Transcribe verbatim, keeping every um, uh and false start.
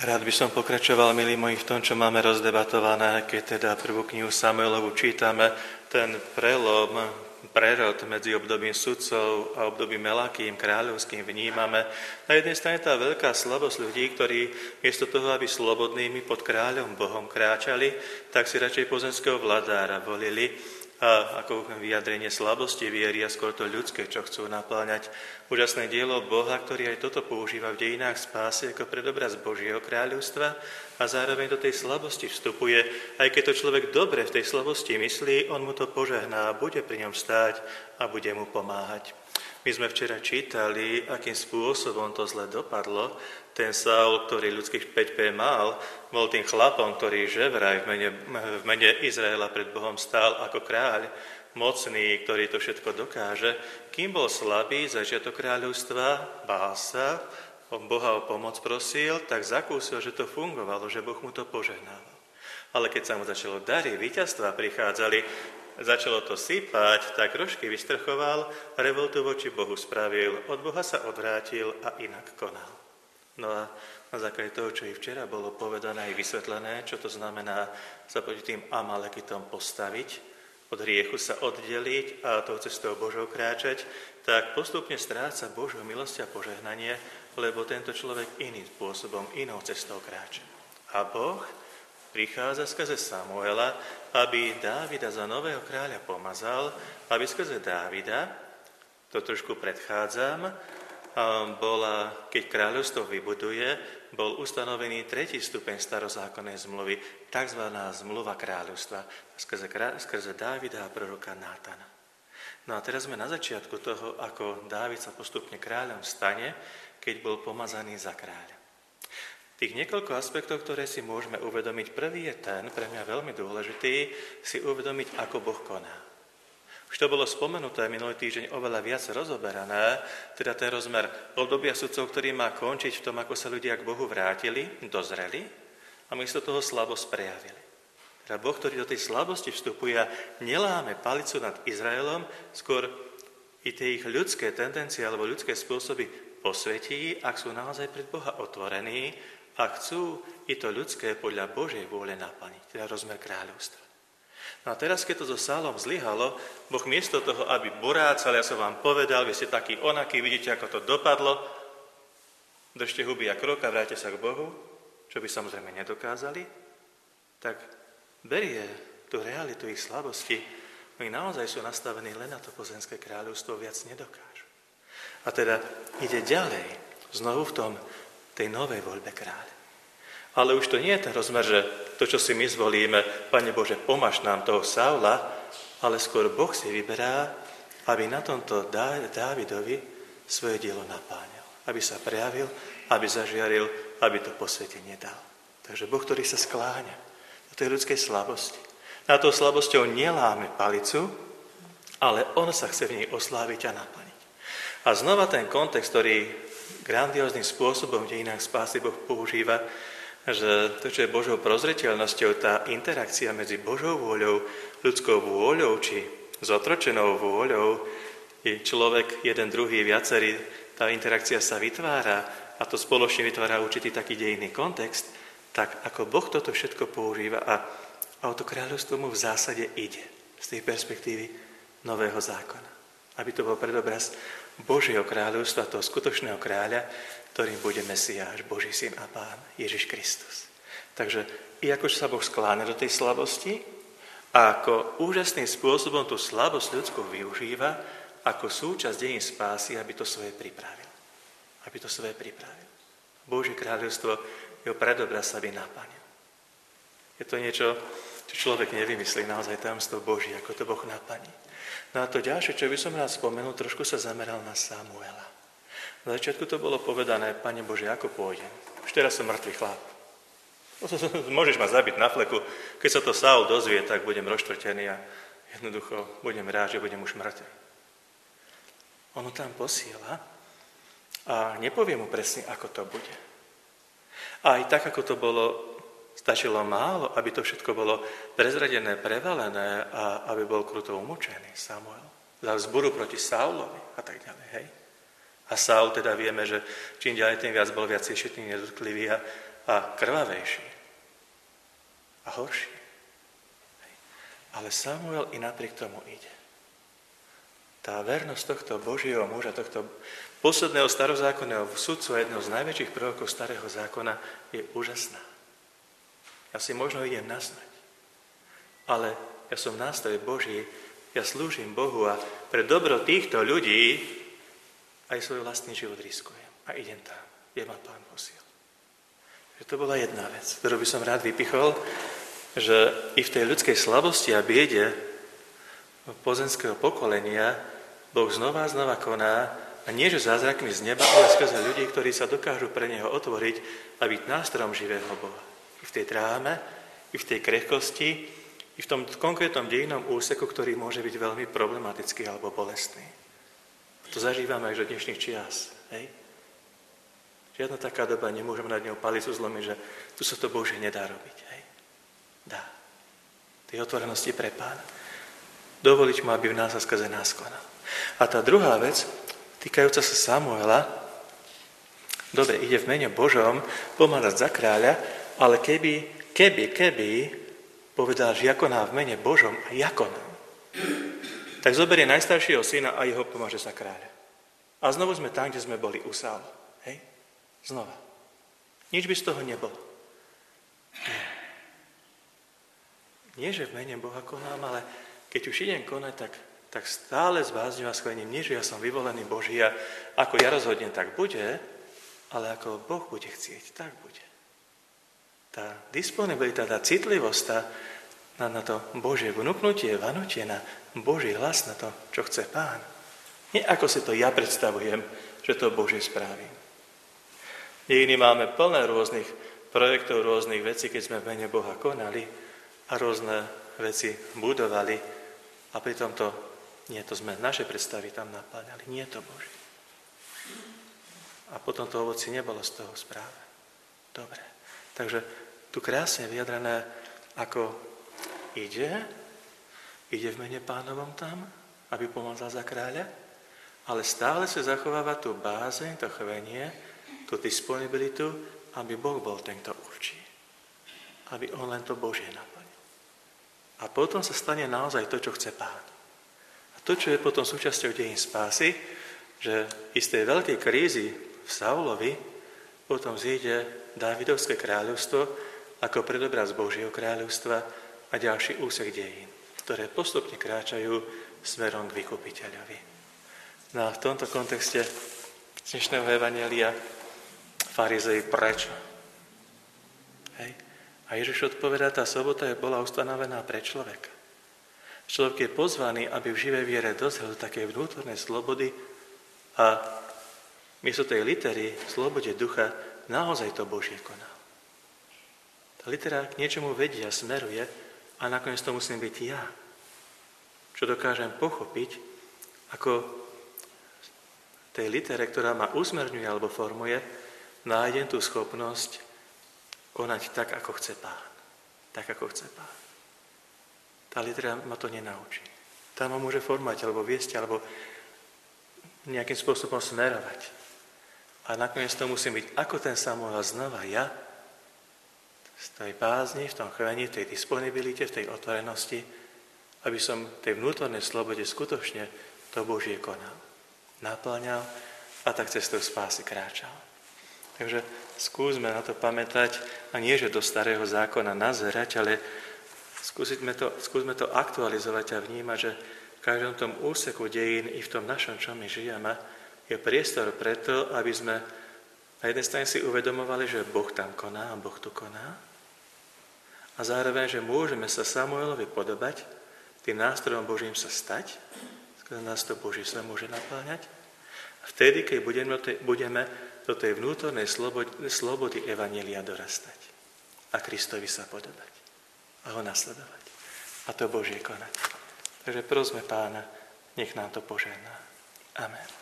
Rád by som pokračoval, milí moji, v tom, čo máme rozdebatované, keď teda prvú knihu Samuelovu čítame, ten prelom, prerod medzi obdobím sudcov a obdobím Melakým, kráľovským vnímame. Na jednej strane tá veľká slabosť ľudí, ktorí miesto toho, aby slobodnými pod kráľom Bohom kráčali, tak si radšej pozemského vladára volili, a ako vyjadrenie slabosti viery a skôr to ľudské, čo chcú napĺňať. Úžasné dielo Boha, ktorý aj toto používa v dejinách spásy ako predobraz Božieho kráľovstva a zároveň do tej slabosti vstupuje. Aj keď to človek dobre v tej slabosti myslí, on mu to požehná, bude pri ňom stáť a bude mu pomáhať. My sme včera čítali, akým spôsobom to zle dopadlo. Ten Saul, ktorý ľudských päť pé mal, bol tým chlapom, ktorý že vraj v mene, v mene Izraela pred Bohom stál ako kráľ, mocný, ktorý to všetko dokáže. Kým bol slabý, začiatok kráľovstva, bál sa, Boha o pomoc prosil, tak zakúsil, že to fungovalo, že Boh mu to požehnával. Ale keď sa mu začalo dariť, víťazstva prichádzali, začalo to sypať, tak rožky vystrchoval, revoltu voči Bohu spravil, od Boha sa odvrátil a inak konal. No a na základe toho, čo i včera bolo povedané aj vysvetlené, čo to znamená sa proti tým Amalekitom postaviť, od hriechu sa oddeliť a tou cestou Božou kráčať, tak postupne stráca Božou milosť a požehnanie, lebo tento človek iným spôsobom, inou cestou kráča. A Boh prichádza skrze Samuela, aby Dávida za nového kráľa pomazal, aby skrze Dávida, to trošku predchádzam, bola, keď kráľovstvo vybuduje, bol ustanovený tretí stupeň starozákonnej zmluvy, tzv. Zmluva kráľovstva, skrze, skrze Dávida a proroka Nátana. No a teraz sme na začiatku toho, ako Dávid sa postupne kráľom stane, keď bol pomazaný za kráľa. Tých niekoľko aspektov, ktoré si môžeme uvedomiť, prvý je ten, pre mňa veľmi dôležitý, si uvedomiť, ako Boh koná. Už to bolo spomenuté minulý týždeň oveľa viac rozoberané, teda ten rozmer obdobia sudcov, ktorý má končiť v tom, ako sa ľudia k Bohu vrátili, dozreli a miesto toho slabosť prejavili. Teda Boh, ktorý do tej slabosti vstupuje, neláme palicu nad Izraelom, skôr i tie ich ľudské tendencie alebo ľudské spôsoby posvetí, ak sú naozaj pred Boha otvorení a chcú i to ľudské podľa Božej vôle naplniť, teda rozmer kráľovstva. No a teraz, keď to so Saulom zlyhalo, Boh miesto toho, aby borácal, ja som vám povedal, vy ste takí onakí, vidíte, ako to dopadlo, držte huby a krok a vráte sa k Bohu, čo by samozrejme nedokázali, tak berie tú realitu ich slabosti, oni naozaj sú nastavení len na to pozemské kráľovstvo, viac nedokážu. A teda ide ďalej, znovu v tom, tej novej voľbe kráľa. Ale už to nie je ten rozmer, že to, čo si my zvolíme, Pane Bože, pomáš nám toho Saula, ale skôr Boh si vyberá, aby na tomto Dávidovi svoje dielo napáňal. Aby sa prejavil, aby zažiaril, aby to posvetenie dal. Takže Boh, ktorý sa skláňa do tej ľudskej slabosti. Na tou slabosťou neláme palicu, ale on sa chce v nej osláviť a naplniť. A znova ten kontext, ktorý grandióznym spôsobom v dejinách spásy Boh používa, že to, čo je Božou prozreteľnosťou, tá interakcia medzi Božou vôľou, ľudskou vôľou, či zotročenou vôľou, je človek, jeden, druhý, viacerý, tá interakcia sa vytvára a to spoločne vytvára určitý taký dejinný kontext, tak ako Boh toto všetko používa a, a o to kráľovstvo mu v zásade ide z tej perspektívy nového zákona. Aby to bol predobraz Božieho kráľovstva, toho skutočného kráľa, ktorým bude Mesiáš, Boží syn a Pán, Ježiš Kristus. Takže i ako sa Boh skláňa do tej slabosti a ako úžasným spôsobom tú slabosť ľudskú využíva ako súčasť dejín spásy, aby to svoje pripravil. Aby to svoje pripravil. Božie kráľovstvo jeho predobraz, aby naplnil. Je to niečo, čo človek nevymyslí, naozaj tajomstvo Boží, ako to Boh naplní. No a to ďalšie, čo by som rád spomenul, trošku sa zameral na Samuela. Na začiatku to bolo povedané, Pane Bože, ako pôjdem? Už teraz som mŕtvý chlap. Môžeš ma zabiť na fleku. Keď sa to Saul dozvie, tak budem rozštvrtený a jednoducho budem rád, že budem už mŕtvý. Ono tam posiela a nepovie mu presne, ako to bude. A aj tak, ako to bolo, stačilo málo, aby to všetko bolo prezradené, prevalené a aby bol kruto umúčený Samuel. Za vzburu proti Saulovi a tak ďalej, hej. A Saul teda vieme, že čím ďalej, tým viac bol viac šitný, nedotlivý a a krvavejší a horší. Ale Samuel i napriek tomu ide. Tá vernosť tohto Božieho muža, tohto posledného starozákonného sudcu a jedného z najväčších prorokov starého zákona je úžasná. Ja si možno idem nasnať, ale ja som nástroj Boží, ja slúžim Bohu a pre dobro týchto ľudí aj svoj vlastný život riskujem. A idem tam, kde ma Pán posiel. Že to bola jedna vec, ktorú by som rád vypichol, že i v tej ľudskej slabosti a biede pozemského pokolenia Boh znova a znova koná a nie že zázrakmi z neba, ale skrze ľudí, ktorí sa dokážu pre Neho otvoriť a byť nástrojom živého Boha. I v tej dráme, i v tej krehkosti, i v tom konkrétnom dejinnom úseku, ktorý môže byť veľmi problematický alebo bolestný. To zažívame aj do dnešných čias. Hej? Žiadna taká doba, nemôžeme nad ňou palicu zlomiť, že tu sa to Bože nedá robiť. Hej? Dá. Tej otvorenosti pre Pána. Dovoliť mu, aby v nás a skrze nás konal. A tá druhá vec, týkajúca sa Samuela, dobre, ide v mene Božom pomáhať za kráľa, ale keby, keby, keby povedal, že ja konám v mene Božom a ja konám, tak zoberie najstaršieho syna a jeho pomáže za kráľa. A znovu sme tam, kde sme boli u Sála. Hej? Znova. Nič by z toho nebolo. Nie. Nie, že v mene Boha konám, ale keď už idem konať, tak, tak stále s bázňou a sklením. Nie, že ja som vyvolený Boží a ako ja rozhodnem, tak bude, ale ako Boh bude chcieť, tak bude. Tá disponibilita, tá citlivosť, tá, na, na to Božie vnúknutie, vanutie, na Boží hlas, na to, čo chce Pán. Nie ako si to ja predstavujem, že to Božie spravím. Dejiny máme plné rôznych projektov, rôznych vecí, keď sme v mene Boha konali a rôzne veci budovali a pritom to, nie to sme naše predstavy tam napáňali, nie je to Boží. A potom to ovoci nebolo z toho správe. Dobre. Takže tu krásne vyjadrené, ako ide, ide v mene Pánovom tam, aby pomohla za kráľa, ale stále sa zachováva tú bázeň, to chvenie, tú disponibilitu, aby Boh bol ten, kto určí. Aby on len to Božie naplnil. A potom sa stane naozaj to, čo chce Pán. A to, čo je potom súčasťou dejín spásy, že z tej veľkej krízy v Saulovi potom zíde Dávidovské kráľovstvo ako predobraz Božieho kráľovstva a ďalší úsek dejín, ktoré postupne kráčajú smerom k vykupiteľovi. No a v tomto kontexte dnešného evanjelia farizei prečo? Hej. A Ježiš odpovedá, tá sobota je bola ustanovená pre človeka. Človek je pozvaný, aby v živej viere dosiahol také vnútornej slobody a miesto tej litery, v slobode ducha, naozaj to Božie konal. Tá litera k niečomu vedie a smeruje a nakoniec to musím byť ja. Čo dokážem pochopiť, ako tej litere, ktorá ma usmerňuje alebo formuje, nájdem tú schopnosť konať tak, ako chce Pán. Tak, ako chce Pán. Tá litera ma to nenaučí. Tá ma môže formovať, alebo viesť, alebo nejakým spôsobom smerovať. A nakoniec to musím byť ako ten Samuel znova ja, z tej bázni, v tom chvení, v tej disponibilite, v tej otvorenosti, aby som v tej vnútornej slobode skutočne to Božie konal. Naplňal a tak cestou spásy kráčal. Takže skúsme na to pamätať a nie, že do starého zákona nazerať, ale skúsme to, skúsme to aktualizovať a vnímať, že v každom tom úseku dejín i v tom našom, čo my žijeme, je priestor preto, aby sme na jednej strane si uvedomovali, že Boh tam koná a Boh tu koná a zároveň, že môžeme sa Samuelovi podobať, tým nástrojom Božím sa stať, skrze nás to Boží sa môže napáňať a vtedy, keď budeme, budeme do tej vnútornej slobody, slobody evanjelia dorastať a Kristovi sa podobať a ho nasledovať a to Božie konať. Takže prosme Pána, nech nám to požehná. Amen.